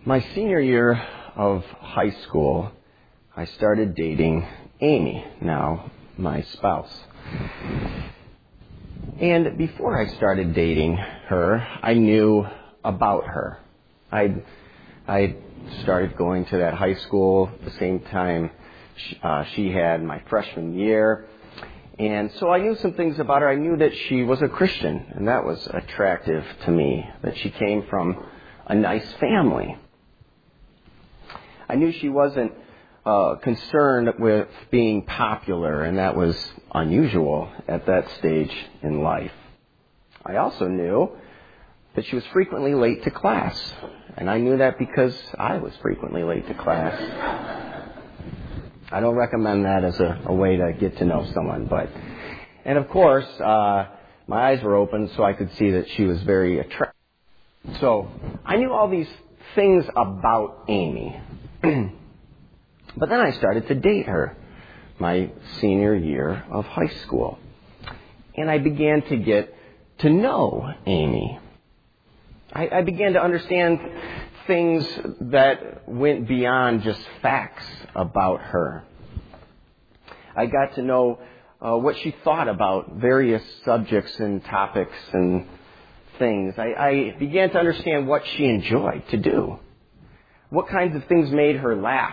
My senior year of high school, I started dating Amy, now my spouse. And before I started dating her, I knew about her. I started going to that high school the same time she had my freshman year. And so I knew some things about her. I knew that she was a Christian, and that was attractive to me, that she came from a nice family. I knew she wasn't concerned with being popular, and that was unusual at that stage in life. I also knew that she was frequently late to class, and I knew that because I was frequently late to class. I don't recommend that as a way to get to know someone, and of course, my eyes were open so I could see that she was very attractive. So I knew all these things about Amy. But then I started to date her my senior year of high school. And I began to get to know Amy. I began to understand things that went beyond just facts about her. I got to know what she thought about various subjects and topics and things. I began to understand what she enjoyed to do. What kinds of things made her laugh?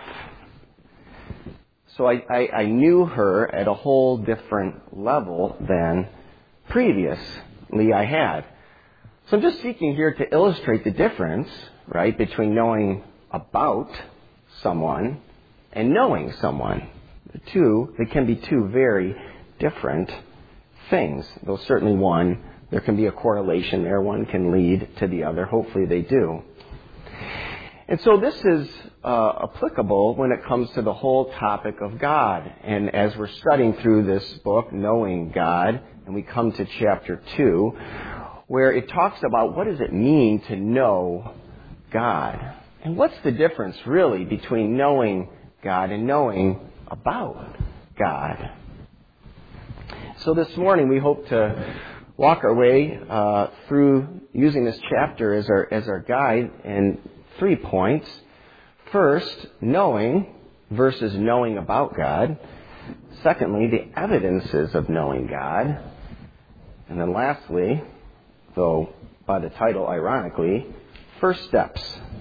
So I knew her at a whole different level than previously I had. So I'm just seeking here to illustrate the difference, right, between knowing about someone and knowing someone. They can be two very different things. Though certainly there can be a correlation there. One can lead to the other. Hopefully they do. And so this is applicable when it comes to the whole topic of God. And as we're studying through this book, Knowing God, and we come to chapter 2, where it talks about what does it mean to know God. And what's the difference really between knowing God and knowing about God. So this morning we hope to walk our way through using this chapter as our guide in 3 points. First, knowing versus knowing about God. Secondly, the evidences of knowing God. And then lastly, though by the title ironically, first steps.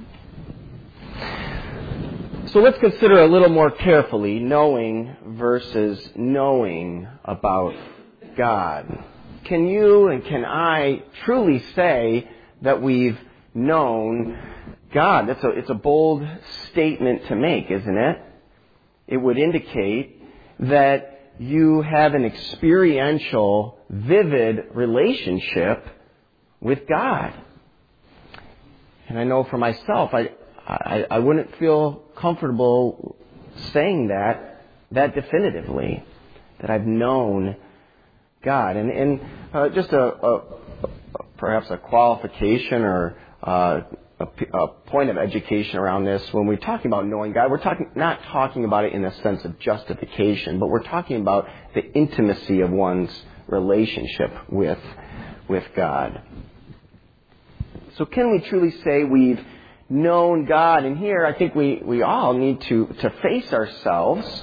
So let's consider a little more carefully knowing versus knowing about God. Can you and can I truly say that we've known God? It's a bold statement to make, isn't it? It would indicate that you have an experiential, vivid relationship with God. And I know for myself, I wouldn't feel comfortable saying that definitively, that I've known God. And just perhaps a qualification or a point of education around this. When we're talking about knowing God, we're not talking about it in a sense of justification, but we're talking about the intimacy of one's relationship with God. So can we truly say we've known God? And here I think we all need to face ourselves,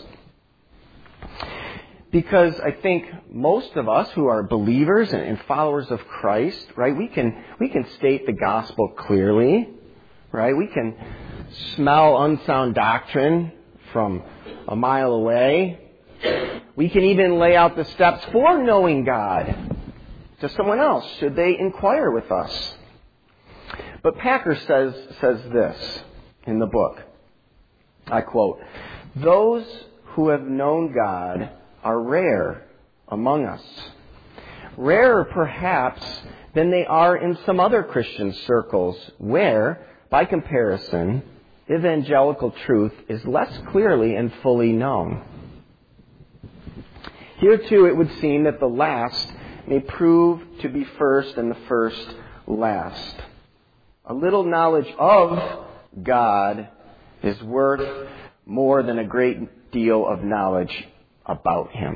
because I think most of us who are believers and followers of Christ, right, we can state the gospel clearly, right? We can smell unsound doctrine from a mile away. We can even lay out the steps for knowing God to someone else, should they inquire with us. But Packer says this in the book. I quote, "Those who have known God are rare among us. Rarer perhaps than they are in some other Christian circles where, by comparison, evangelical truth is less clearly and fully known. Here too it would seem that the last may prove to be first and the first last. A little knowledge of God is worth more than a great deal of knowledge about Him."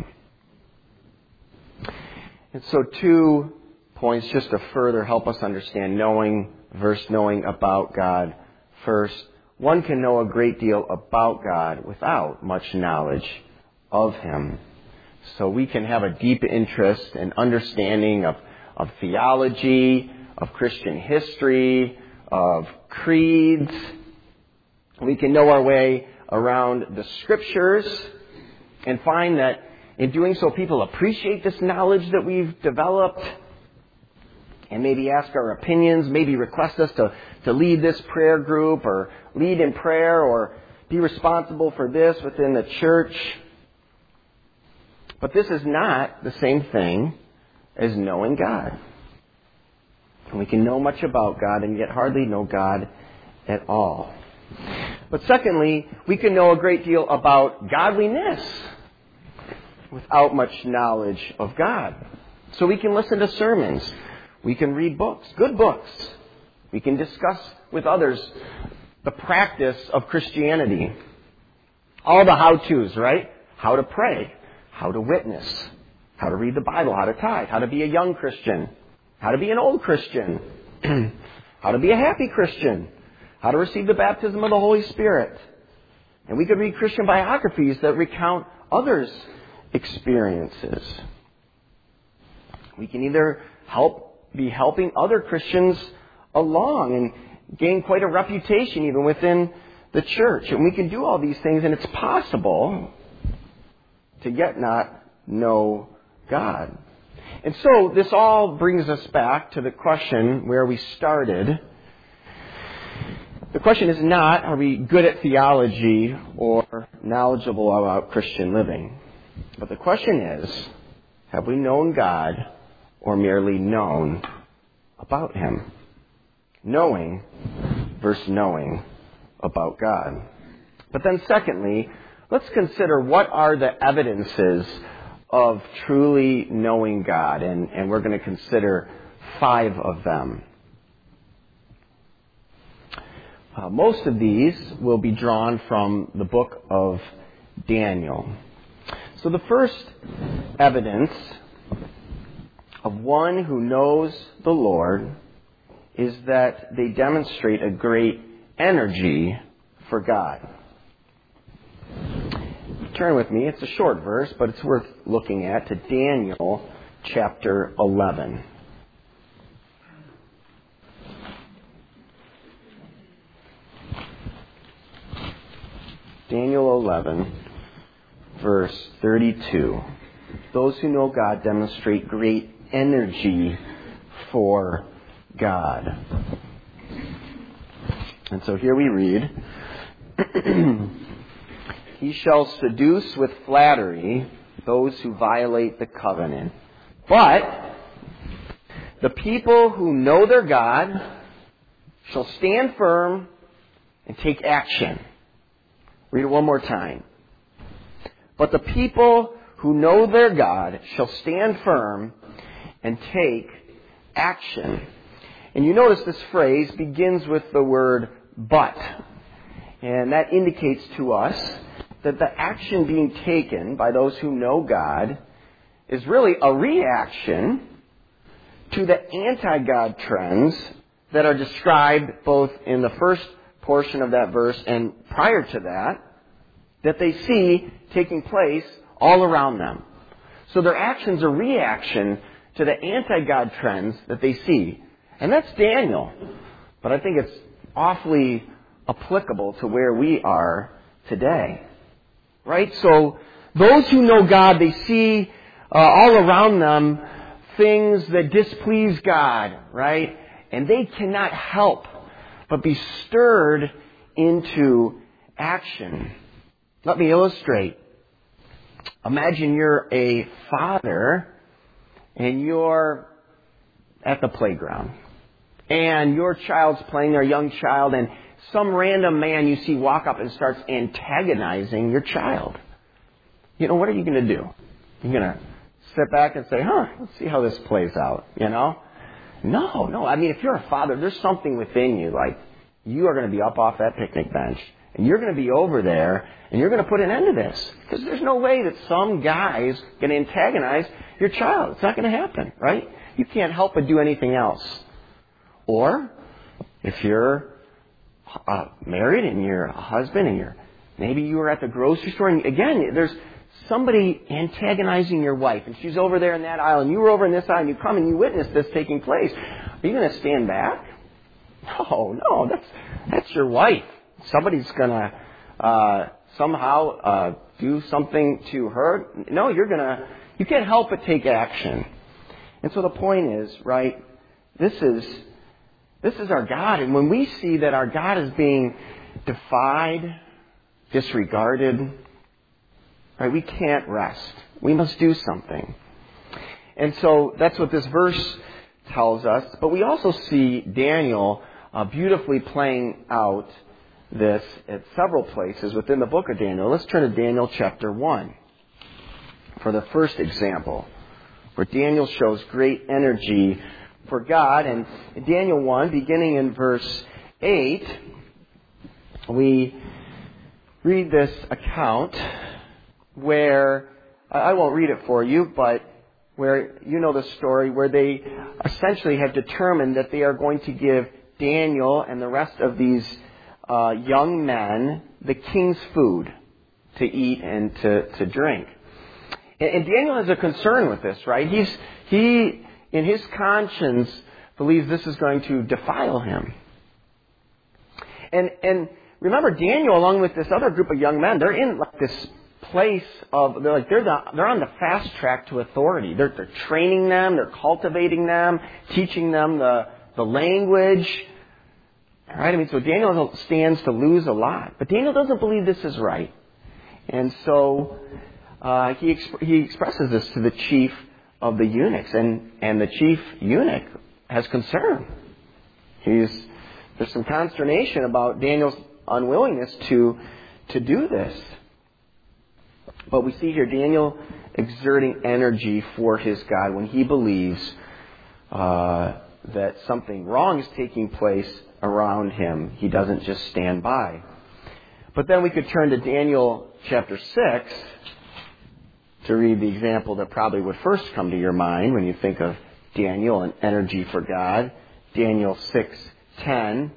And so 2 points just to further help us understand knowing versus knowing about God. First, one can know a great deal about God without much knowledge of Him. So we can have a deep interest and understanding of theology, of Christian history, of creeds. We can know our way around the Scriptures and find that in doing so people appreciate this knowledge that we've developed and maybe ask our opinions, maybe request us to lead this prayer group or lead in prayer or be responsible for this within the church. But this is not the same thing as knowing God. And we can know much about God and yet hardly know God at all. But secondly, we can know a great deal about godliness without much knowledge of God. So we can listen to sermons. We can read books, good books. We can discuss with others the practice of Christianity. All the how-tos, right? How to pray, how to witness, how to read the Bible, how to tithe, how to be a young Christian, how to be an old Christian, how to be a happy Christian, how to receive the baptism of the Holy Spirit. And we could read Christian biographies that recount others' experiences. We can either be helping other Christians along and gain quite a reputation even within the church. And we can do all these things, and it's possible to yet not know God. And so this all brings us back to the question where we started. The question is not, are we good at theology or knowledgeable about Christian living? But the question is, have we known God or merely known about Him? Knowing versus knowing about God. But then secondly, let's consider what are the evidences of truly knowing God. And we're going to consider 5 of them. Most of these will be drawn from the book of Daniel. So the first evidence of one who knows the Lord is that they demonstrate a great energy for God. Turn with me. It's a short verse, but it's worth looking at, to Daniel chapter 11. Daniel 11, verse 32. Those who know God demonstrate great energy for God. And so here we read, He shall seduce with flattery those who violate the covenant. But the people who know their God shall stand firm and take action. Read it one more time. But the people who know their God shall stand firm and take action. And you notice this phrase begins with the word but. And that indicates to us that the action being taken by those who know God is really a reaction to the anti-God trends that are described both in the first portion of that verse and prior to that they see taking place all around them. So their actions are reaction to the anti-God trends that they see. And that's Daniel. But I think it's awfully applicable to where we are today. Right? So those who know God, they see all around them things that displease God, right? And they cannot help but be stirred into action. Let me illustrate. Imagine you're a father and you're at the playground. And your child's playing, their young child, and some random man you see walk up and starts antagonizing your child. You know, what are you going to do? You're going to sit back and say, let's see how this plays out, you know? No. I mean, if you're a father, there's something within you, like you are going to be up off that picnic bench, and you're going to be over there, and you're going to put an end to this. Because there's no way that some guy's going to antagonize your child. It's not going to happen, right? You can't help but do anything else. Or, if you're married and you're a husband and maybe you were at the grocery store and again, there's somebody antagonizing your wife and she's over there in that aisle and you were over in this aisle and you come and you witness this taking place. Are you going to stand back? No, that's your wife. Somebody's going to somehow do something to her. No, you can't help but take action. And so the point is, right, this is our God. And when we see that our God is being defied, disregarded, right, we can't rest. We must do something. And so that's what this verse tells us. But we also see Daniel beautifully playing out this at several places within the book of Daniel. Let's turn to Daniel chapter 1 for the first example, where Daniel shows great energy for God. And in Daniel 1, beginning in verse 8, we read this account where, I won't read it for you, but where you know the story, where they essentially have determined that they are going to give Daniel and the rest of these young men the king's food to eat and to drink. And Daniel has a concern with this, right? He in his conscience believes this is going to defile him. And remember, Daniel, along with this other group of young men, they're in like this place of they're on the fast track to authority. They're training them, they're cultivating them, teaching them the language. All right, I mean, so Daniel stands to lose a lot, but Daniel doesn't believe this is right, and so he expresses this to the chief of the eunuchs, and the chief eunuch has concern. There's some consternation about Daniel's unwillingness to do this. But we see here Daniel exerting energy for his God when he believes that something wrong is taking place around him. He doesn't just stand by. But then we could turn to Daniel chapter 6 to read the example that probably would first come to your mind when you think of Daniel and energy for God. Daniel 6:10.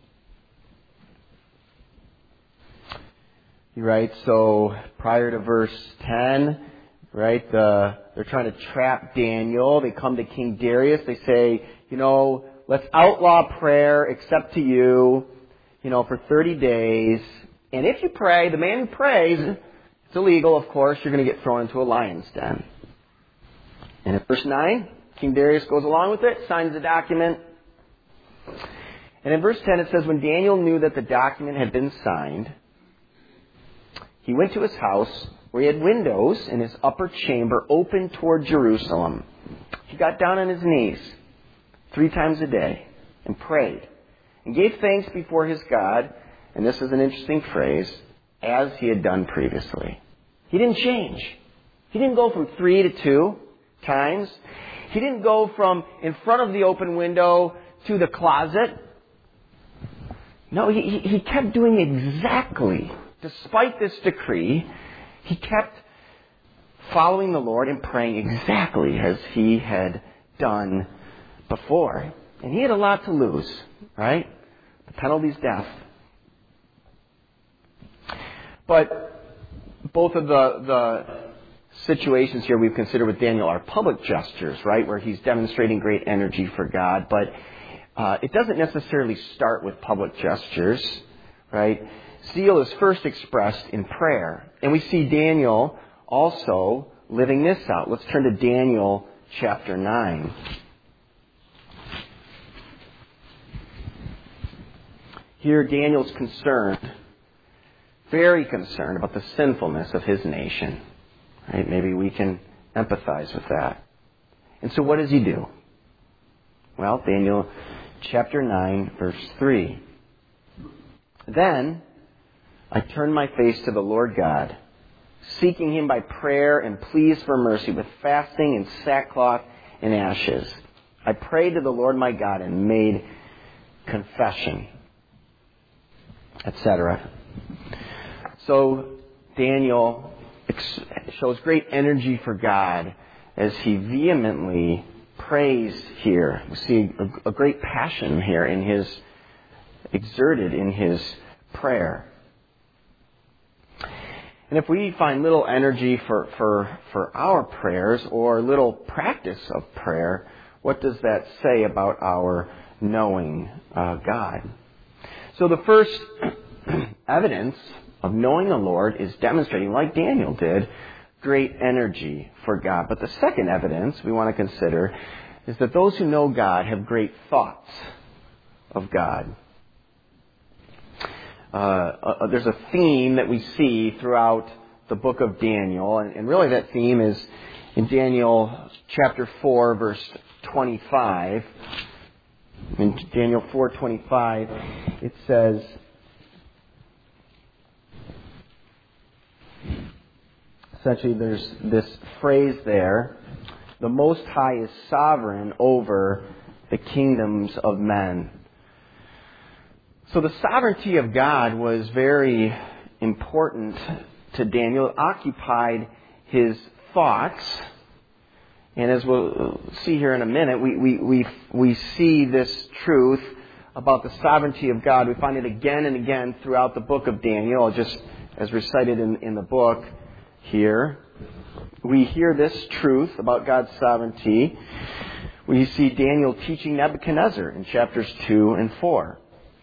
Right, so prior to verse 10, right, they're trying to trap Daniel. They come to King Darius. They say, let's outlaw prayer except to you, for 30 days. And if you pray, the man who prays, it's illegal, of course, you're going to get thrown into a lion's den. And in verse 9, King Darius goes along with it, signs the document. And in verse 10 it says, when Daniel knew that the document had been signed, he went to his house where he had windows in his upper chamber open toward Jerusalem. He got down on his knees 3 times a day and prayed and gave thanks before his God. And this is an interesting phrase, as he had done previously. He didn't change. He didn't go from 3 to 2 times. He didn't go from in front of the open window to the closet. No, he kept doing exactly, despite this decree, he kept following the Lord and praying exactly as he had done before. And he had a lot to lose, right? The penalty's death. But both of the situations here we've considered with Daniel are public gestures, right? Where he's demonstrating great energy for God. But it doesn't necessarily start with public gestures, right? Zeal is first expressed in prayer. And we see Daniel also living this out. Let's turn to Daniel chapter 9. Here Daniel's concerned, very concerned about the sinfulness of his nation. Right? Maybe we can empathize with that. And so what does he do? Well, Daniel chapter 9, verse 3. Then I turned my face to the Lord God, seeking him by prayer and pleas for mercy with fasting and sackcloth and ashes. I prayed to the Lord my God and made confession, etc. So Daniel shows great energy for God as he vehemently prays here. We see a great passion here in exerted in his prayer. And if we find little energy for our prayers or little practice of prayer, what does that say about our knowing God? So the first evidence of knowing the Lord is demonstrating, like Daniel did, great energy for God. But the second evidence we want to consider is that those who know God have great thoughts of God. There's a theme that we see throughout the book of Daniel, and really that theme is in Daniel chapter 4, verse 25. In Daniel 4:25, it says, essentially there's this phrase there, the Most High is sovereign over the kingdoms of men. So the sovereignty of God was very important to Daniel. It occupied his thoughts. And as we'll see here in a minute, we see this truth about the sovereignty of God. We find it again and again throughout the book of Daniel, just as recited in the book here. We hear this truth about God's sovereignty. We see Daniel teaching Nebuchadnezzar in chapters 2 and 4.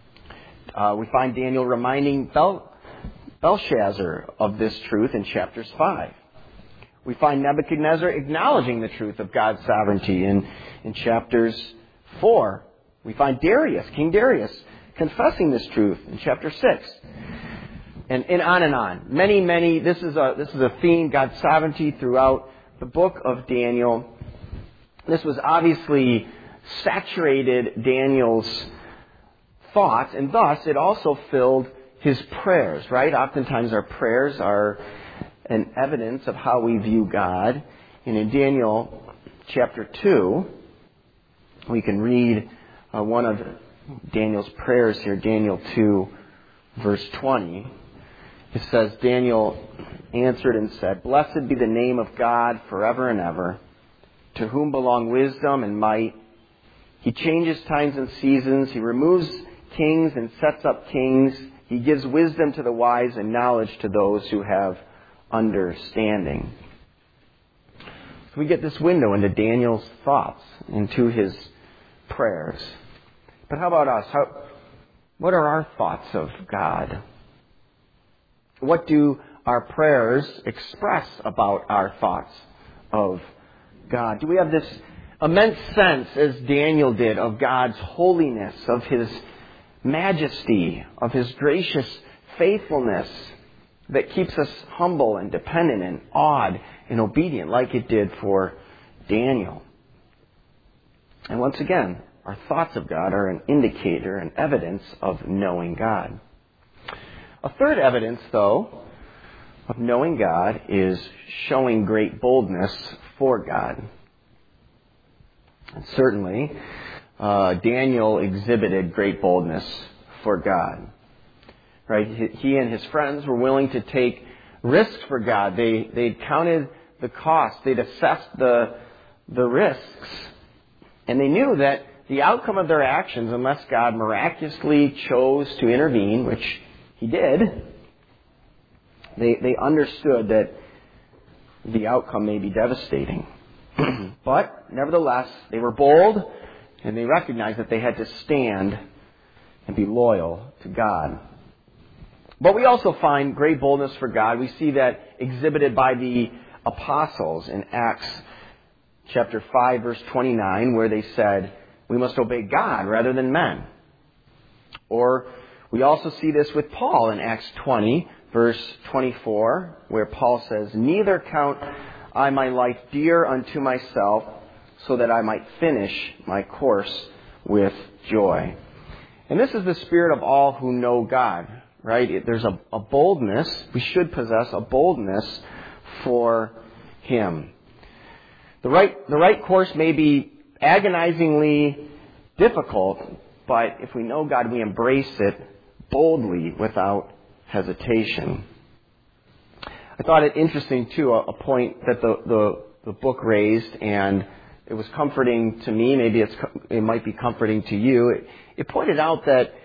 We find Daniel reminding Belshazzar of this truth in chapters 5. We find Nebuchadnezzar acknowledging the truth of God's sovereignty in chapters 4. We find King Darius, confessing this truth in chapter 6. And on and on. Many, this is a theme, God's sovereignty, throughout the book of Daniel. This was obviously saturated Daniel's thoughts, and thus it also filled his prayers, right? Oftentimes our prayers are an evidence of how we view God. And in Daniel chapter 2, we can read one of Daniel's prayers here, Daniel 2, verse 20. It says, Daniel answered and said, Blessed be the name of God forever and ever, to whom belong wisdom and might. He changes times and seasons. He removes kings and sets up kings. He gives wisdom to the wise and knowledge to those who have understanding. So we get this window into Daniel's thoughts, into his prayers. But how about us? What are our thoughts of God? What do our prayers express about our thoughts of God? Do we have this immense sense, as Daniel did, of God's holiness, of His majesty, of His gracious faithfulness that keeps us humble and dependent and awed and obedient like it did for Daniel? And once again, our thoughts of God are an indicator, an evidence of knowing God. A third evidence, though, of knowing God is showing great boldness for God. And certainly, Daniel exhibited great boldness for God. Right? He and his friends were willing to take risks for God. They'd counted the cost. They'd assessed the risks. And they knew that the outcome of their actions, unless God miraculously chose to intervene, which He did, they understood that the outcome may be devastating. But, nevertheless, they were bold, and they recognized that they had to stand and be loyal to God. But we also find great boldness for God. We see that exhibited by the apostles in Acts chapter 5, verse 29, where they said, we must obey God rather than men. Or we also see this with Paul in Acts 20, verse 24, where Paul says, Neither count I my life dear unto myself, so that I might finish my course with joy. And this is the spirit of all who know God, right? There's a boldness, we should possess a boldness for Him. The right course may be agonizingly difficult, but if we know God, we embrace it boldly without hesitation. I thought it interesting, too, a point that the book raised, and it was comforting to me. Maybe it might be comforting to you. It pointed out that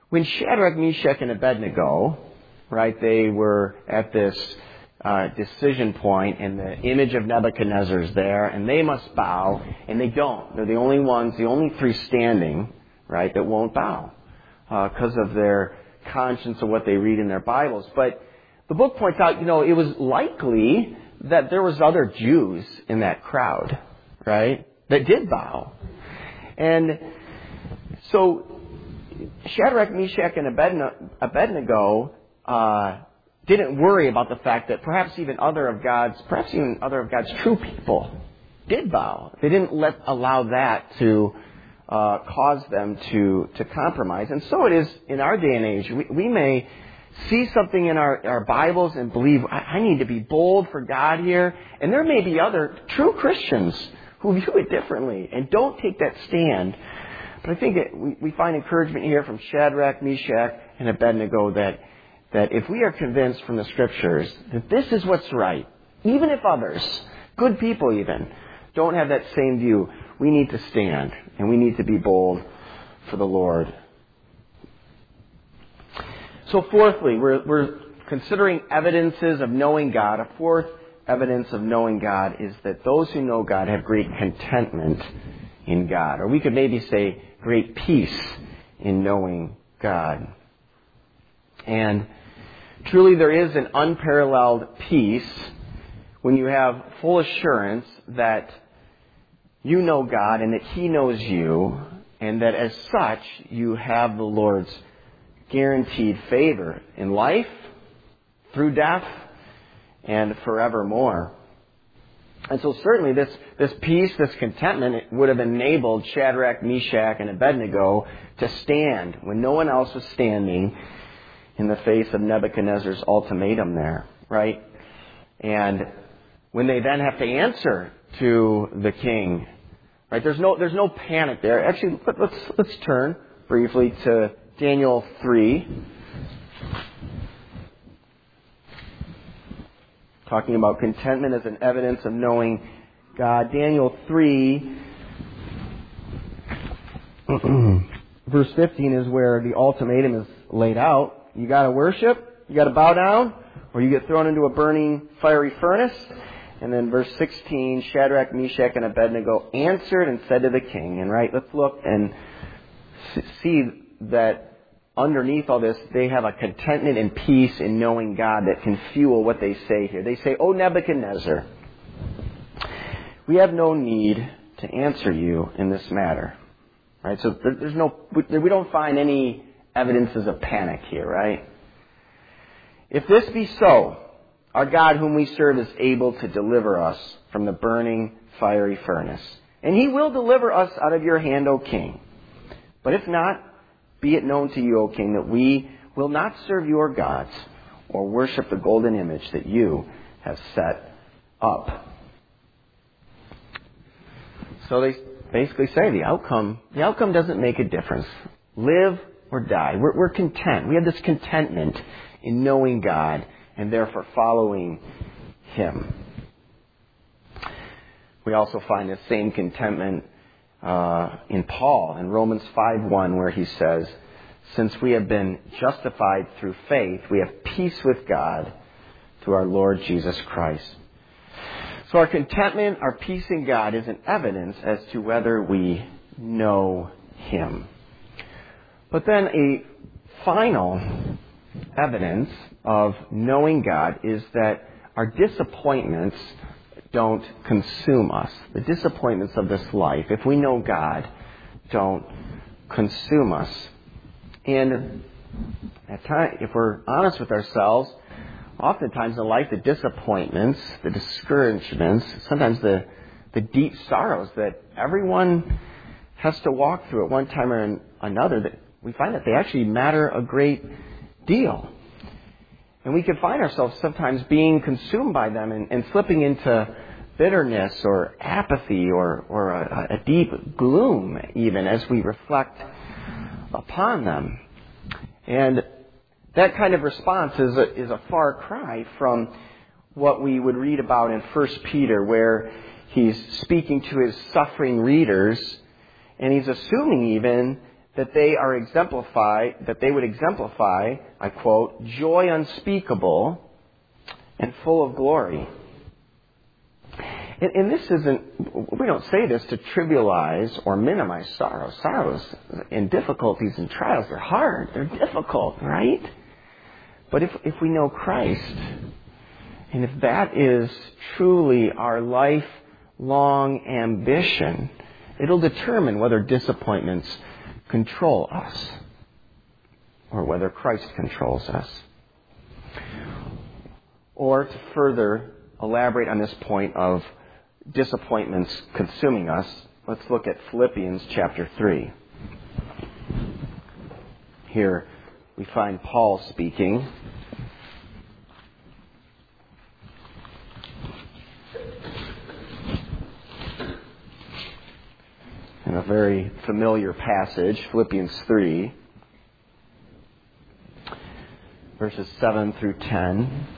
when Shadrach, Meshach, and Abednego, right, they were at this decision point, and the image of Nebuchadnezzar is there, and they must bow, and they don't. They're the only ones, the only three standing, right, that won't bow because of their conscience of what they read in their Bibles. But the book points out, it was likely that there was other Jews in that crowd, right, that did bow. And so Shadrach, Meshach, and Abednego didn't worry about the fact that perhaps even other of God's true people did bow. They didn't allow that to cause them to compromise. And so it is in our day and age. We may see something in our Bibles and believe, I need to be bold for God here. And there may be other true Christians who view it differently and don't take that stand. But I think that we find encouragement here from Shadrach, Meshach, and Abednego that if we are convinced from the Scriptures that this is what's right, even if others, good people even, don't have that same view, we need to stand and we need to be bold for the Lord. So fourthly, we're considering evidences of knowing God. A fourth evidence of knowing God is that those who know God have great contentment in God. Or we could maybe say great peace in knowing God. And truly there is an unparalleled peace when you have full assurance that you know God and that He knows you, and that as such you have the Lord's guaranteed favor in life, through death, and forevermore. And so certainly this peace, this contentment, it would have enabled Shadrach, Meshach, and Abednego to stand when no one else was standing in the face of Nebuchadnezzar's ultimatum there, right? And when they then have to answer to the king, right? There's no panic there. Actually, let's turn briefly to Daniel 3. Talking about contentment as an evidence of knowing God. Daniel 3, verse 15 is where the ultimatum is laid out. You got to worship, you got to bow down, or you get thrown into a burning fiery furnace. And then verse 16, Shadrach, Meshach, and Abednego answered and said to the king. And right, let's look and see that underneath all this, they have a contentment and peace in knowing God that can fuel what they say here. They say, "O Nebuchadnezzar, we have no need to answer you in this matter." Right? So we don't find any evidences of panic here, right? "If this be so, our God whom we serve is able to deliver us from the burning fiery furnace. And He will deliver us out of your hand, O king. But if not, be it known to you, O king, that we will not serve your gods or worship the golden image that you have set up." So they basically say the outcome doesn't make a difference. Live or die. We're content. We have this contentment in knowing God and therefore following Him. We also find the same contentment in Paul in Romans 5:1, where he says, "Since we have been justified through faith, we have peace with God through our Lord Jesus Christ." So our contentment, our peace in God is an evidence as to whether we know Him. But then a final evidence of knowing God is that our disappointments don't consume us. The disappointments of this life, if we know God, don't consume us. And at times, if we're honest with ourselves, oftentimes in life, the disappointments, the discouragements, sometimes the deep sorrows that everyone has to walk through at one time or another, that we find that they actually matter a great deal. And we can find ourselves sometimes being consumed by them and slipping into bitterness or apathy or a deep gloom even as we reflect upon them. And that kind of response is a far cry from what we would read about in 1 Peter, where he's speaking to his suffering readers, and he's assuming even that they would exemplify, I quote, joy unspeakable and full of glory. And this we don't say this to trivialize or minimize sorrow. Sorrows and difficulties and trials, they're hard, they're difficult, right? But if we know Christ, and if that is truly our lifelong ambition, it'll determine whether disappointments control us or whether Christ controls us. Or to further elaborate on this point of disappointments consuming us, let's look at Philippians chapter 3. Here we find Paul speaking. In a very familiar passage, Philippians 3, verses 7 through 10.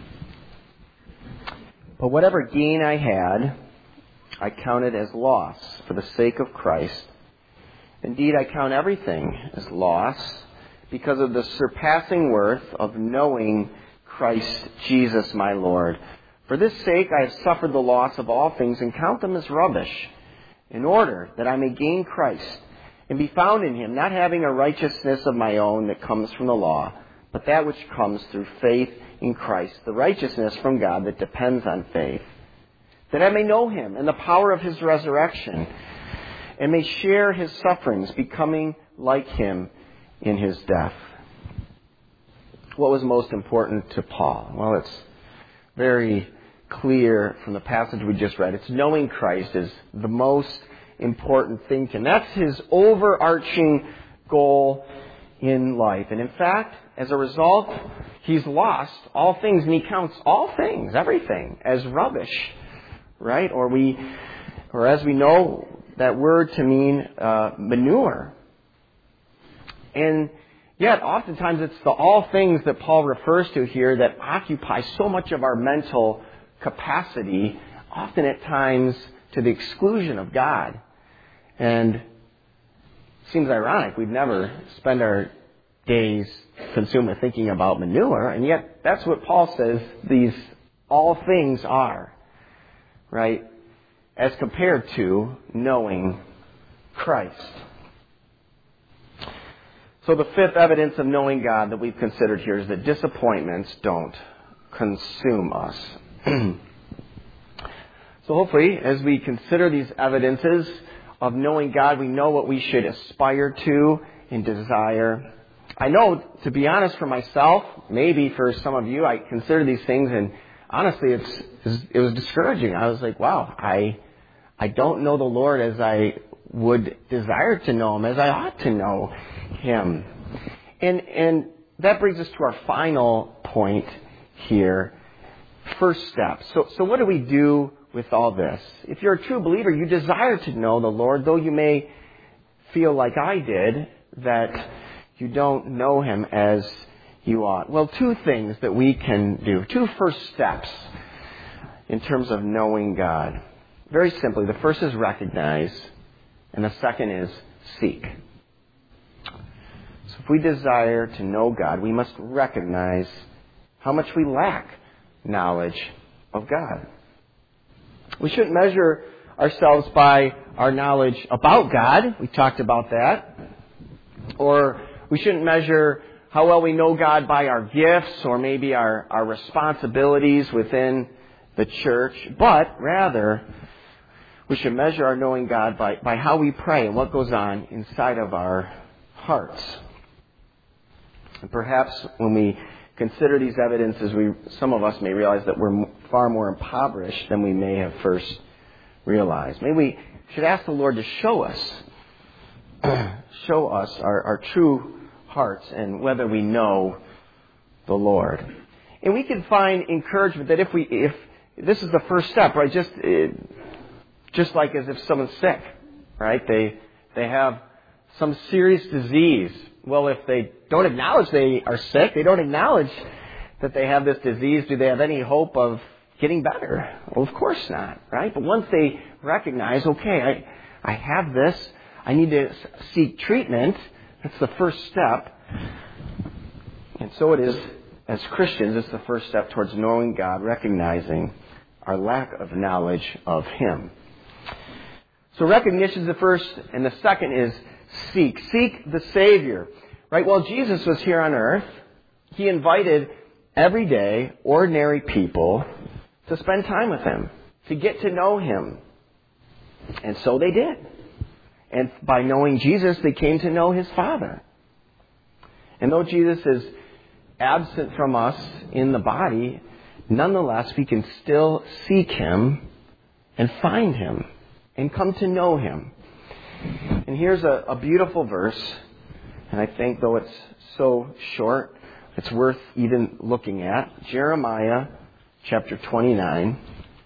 But whatever gain I had, I counted as loss for the sake of Christ. Indeed, I count everything as loss because of the surpassing worth of knowing Christ Jesus my Lord. For this sake I have suffered the loss of all things and count them as rubbish, in order that I may gain Christ and be found in Him, not having a righteousness of my own that comes from the law, but that which comes through faith in Christ, the righteousness from God that depends on faith, that I may know Him and the power of His resurrection, and may share His sufferings, becoming like Him in His death. What was most important to Paul? Well, it's very clear from the passage we just read. It's knowing Christ is the most important thing to him. That's his overarching goal in life. And in fact, as a result, he's lost all things, and he counts all things, everything, as rubbish, right? Or as we know that word to mean manure. And yet, oftentimes it's the all things that Paul refers to here that occupy so much of our mental capacity, often at times to the exclusion of God. And it seems ironic. We'd never spend our days consumed with thinking about manure, and yet that's what Paul says these all things are, right? As compared to knowing Christ. So the fifth evidence of knowing God that we've considered here is that disappointments don't consume us. So hopefully, as we consider these evidences of knowing God, we know what we should aspire to and desire. I know, to be honest, for myself, maybe for some of you, I consider these things, and honestly, it was discouraging. I was like, wow, I don't know the Lord as I would desire to know Him, as I ought to know Him. And that brings us to our final point here. First step. So what do we do with all this? If you're a true believer, you desire to know the Lord, though you may feel like I did, that you don't know Him as you ought. Well, two things that we can do. Two first steps in terms of knowing God. Very simply, the first is recognize, and the second is seek. So if we desire to know God, we must recognize how much we lack knowledge of God. We shouldn't measure ourselves by our knowledge about God. We talked about that. Or we shouldn't measure how well we know God by our gifts or maybe our responsibilities within the church. But rather, we should measure our knowing God by how we pray and what goes on inside of our hearts. And perhaps when we consider these evidences, some of us may realize that we're far more impoverished than we may have first realized. Maybe we should ask the Lord to show us our true hearts and whether we know the Lord. And we can find encouragement that if this is the first step, right? Just like as if someone's sick, right? They have some serious disease. Well, if they don't acknowledge they are sick, they don't acknowledge that they have this disease, do they have any hope of getting better? Well, of course not, right? But once they recognize, okay, I have this, I need to seek treatment, It's the first step. And so it is, as Christians, it's the first step towards knowing God, recognizing our lack of knowledge of Him. So recognition is the first, and the second is seek. Seek the Savior. Right? While Jesus was here on earth, He invited everyday, ordinary people to spend time with Him, to get to know Him. And so they did. And by knowing Jesus, they came to know His Father. And though Jesus is absent from us in the body, nonetheless, we can still seek Him and find Him and come to know Him. And here's a beautiful verse, and I think though it's so short, it's worth even looking at. Jeremiah chapter 29.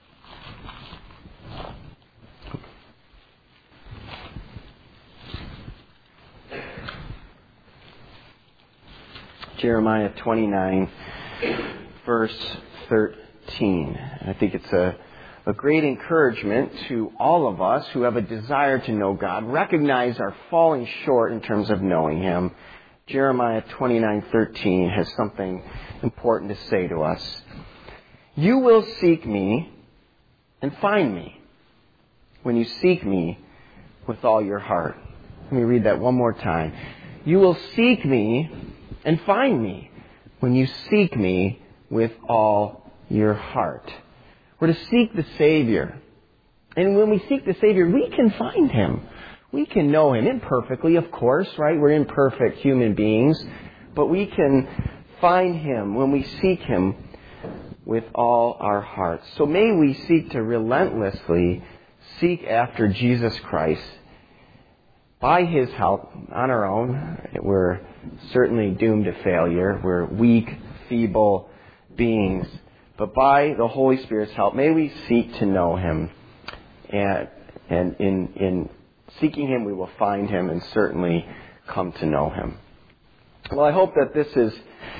Jeremiah 29, verse 13. And I think it's a great encouragement to all of us who have a desire to know God, recognize our falling short in terms of knowing Him. Jeremiah 29:13 has something important to say to us. You will seek me and find me when you seek me with all your heart. Let me read that one more time. You will seek me and find me when you seek me with all your heart. We're to seek the Savior. And when we seek the Savior, we can find Him. We can know Him imperfectly, of course, right? We're imperfect human beings. But we can find Him when we seek Him with all our hearts. So may we seek to relentlessly seek after Jesus Christ. By His help, on our own, we're certainly doomed to failure. We're weak, feeble beings. But by the Holy Spirit's help, may we seek to know Him. And in seeking Him, we will find Him and certainly come to know Him. Well, I hope that this is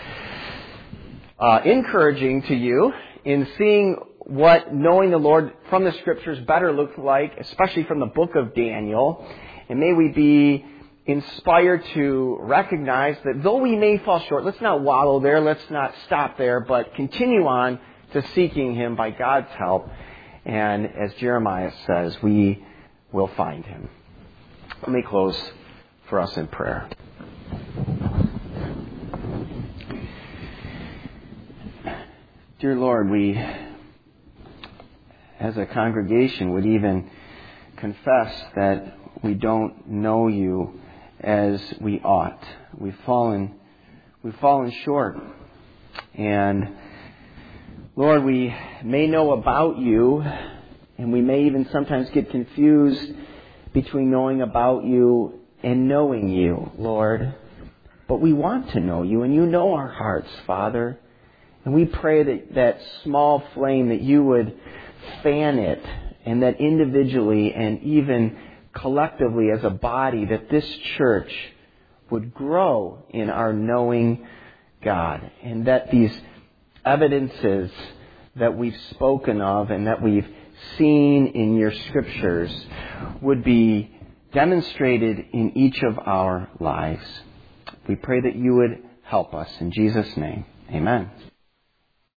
encouraging to you in seeing what knowing the Lord from the Scriptures better looks like, especially from the book of Daniel. And may we be inspired to recognize that though we may fall short, let's not wallow there, let's not stop there, but continue on to seeking Him by God's help. And as Jeremiah says, we will find Him. Let me close for us in prayer. Dear Lord, we, as a congregation, would even confess that we don't know You as we ought. We've fallen short. And Lord, we may know about You, and we may even sometimes get confused between knowing about You and knowing You, Lord. But we want to know You, and You know our hearts, Father. And we pray that that small flame, that You would fan it, and that individually and even collectively as a body, that this church would grow in our knowing God. And that these evidences that we've spoken of and that we've seen in Your Scriptures would be demonstrated in each of our lives. We pray that You would help us. In Jesus' name, amen.